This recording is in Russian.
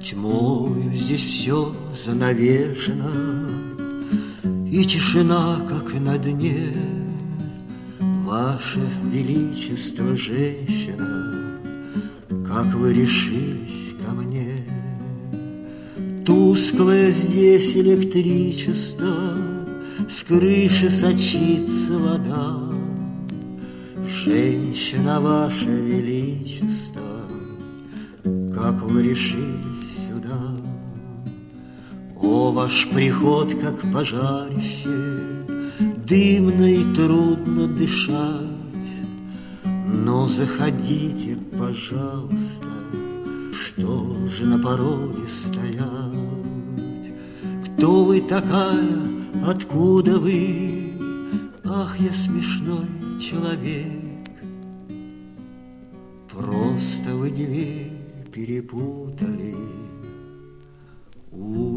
Тьмою здесь все занавешено, и тишина, как на дне. Ваше Величество, женщина, как вы решились ко мне? Тусклое здесь электричество, с крыши сочится вода. Женщина, Ваше Величество, как вы решились сюда? О, ваш приход, как пожарище, дымно и трудно дышать. Но заходите, пожалуйста, что же на пороге стоять? Кто вы такая, откуда вы? Ах, я смешной человек. Просто вы дверь перепутали.